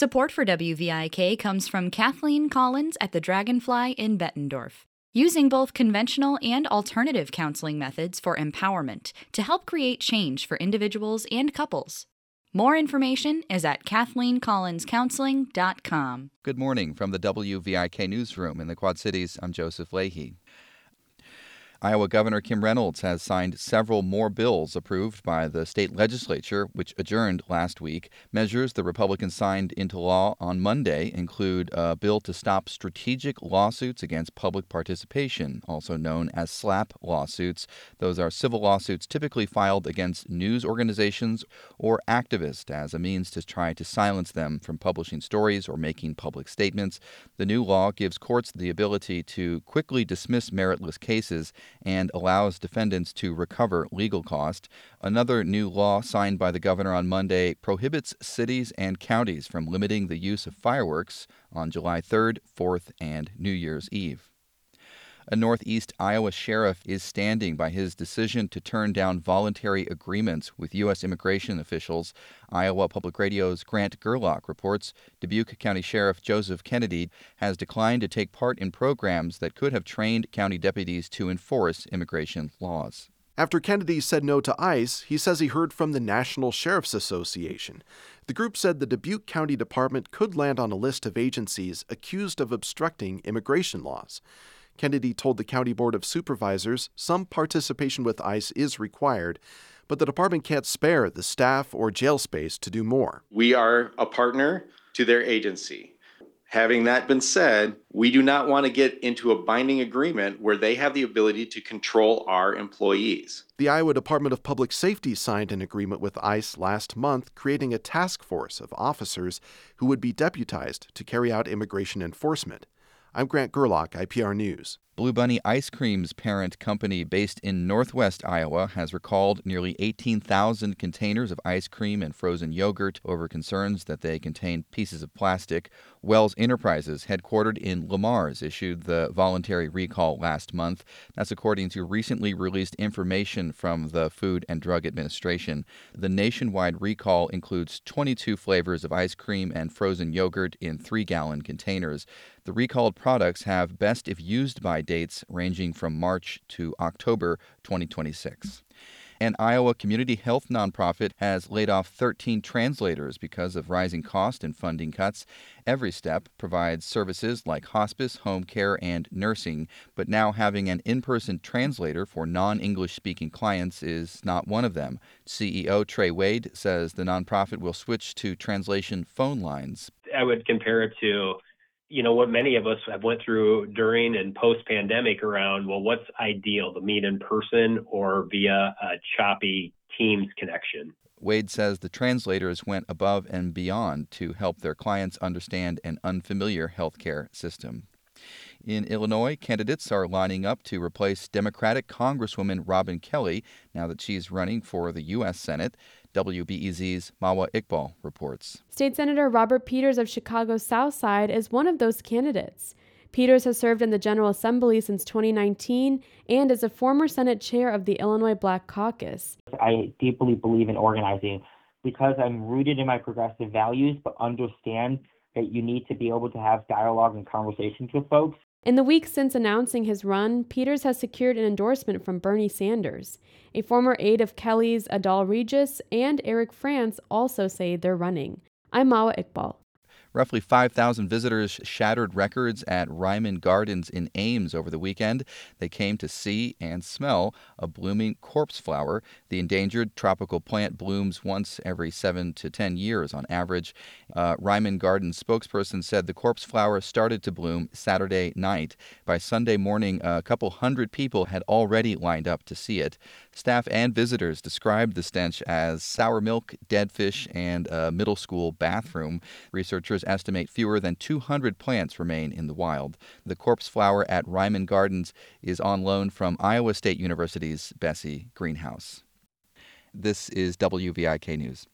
Support for WVIK comes from Kathleen Collins at the Dragonfly in Bettendorf, using both conventional and alternative counseling methods for empowerment to help create change for individuals and couples. More information is at KathleenCollinsCounseling.com. Good morning from the WVIK newsroom in the Quad Cities. I'm Joseph Leahy. Iowa Governor Kim Reynolds has signed several more bills approved by the state legislature, which adjourned last week. Measures the Republicans signed into law on Monday include a bill to stop strategic lawsuits against public participation, also known as SLAPP lawsuits. Those are civil lawsuits typically filed against news organizations or activists as a means to try to silence them from publishing stories or making public statements. The new law gives courts the ability to quickly dismiss meritless cases and allows defendants to recover legal costs. Another new law signed by the governor on Monday prohibits cities and counties from limiting the use of fireworks on July 3rd, 4th, and New Year's Eve. A Northeast Iowa sheriff is standing by his decision to turn down voluntary agreements with U.S. immigration officials. Iowa Public Radio's Grant Gerlach reports Dubuque County Sheriff Joseph Kennedy has declined to take part in programs that could have trained county deputies to enforce immigration laws. After Kennedy said no to ICE, he says he heard from the National Sheriff's Association. The group said the Dubuque County Department could land on a list of agencies accused of obstructing immigration laws. Kennedy told the County Board of Supervisors some participation with ICE is required, but the department can't spare the staff or jail space to do more. We are a partner to their agency. Having that been said, we do not want to get into a binding agreement where they have the ability to control our employees. The Iowa Department of Public Safety signed an agreement with ICE last month, creating a task force of officers who would be deputized to carry out immigration enforcement. I'm Grant Gerlach, IPR News. Blue Bunny Ice Cream's parent company based in northwest Iowa has recalled nearly 18,000 containers of ice cream and frozen yogurt over concerns that they contain pieces of plastic. Wells Enterprises, headquartered in Le Mars, issued the voluntary recall last month. That's according to recently released information from the Food and Drug Administration. The nationwide recall includes 22 flavors of ice cream and frozen yogurt in 3-gallon containers. The recalled products have best if used by dates ranging from March to October 2026. An Iowa community health nonprofit has laid off 13 translators because of rising cost and funding cuts. Every Step provides services like hospice, home care, and nursing, but now having an in-person translator for non-English speaking clients is not one of them. CEO Trey Wade says the nonprofit will switch to translation phone lines. I would compare it to what many of us have went through during and post-pandemic around, well, what's ideal, to meet in person or via a choppy Teams connection? Wade says the translators went above and beyond to help their clients understand an unfamiliar healthcare system. In Illinois, candidates are lining up to replace Democratic Congresswoman Robin Kelly now that she's running for the U.S. Senate. WBEZ's Mawa Iqbal reports. State Senator Robert Peters of Chicago's South Side is one of those candidates. Peters has served in the General Assembly since 2019 and is a former Senate chair of the Illinois Black Caucus. I deeply believe in organizing because I'm rooted in my progressive values, but understand that you need to be able to have dialogue and conversations with folks. In the weeks since announcing his run, Peters has secured an endorsement from Bernie Sanders. A former aide of Kelly's, Adal Regis, and Eric France also say they're running. I'm Mawa Iqbal. Roughly 5,000 visitors shattered records at Ryman Gardens in Ames over the weekend. They came to see and smell a blooming corpse flower. The endangered tropical plant blooms once every 7 to 10 years on average. Ryman Gardens spokesperson said the corpse flower started to bloom Saturday night. By Sunday morning, a couple hundred people had already lined up to see it. Staff and visitors described the stench as sour milk, dead fish, and a middle school bathroom. Researchers estimate fewer than 200 plants remain in the wild. The corpse flower at Ryman Gardens is on loan from Iowa State University's Bessie Greenhouse. This is WVIK News.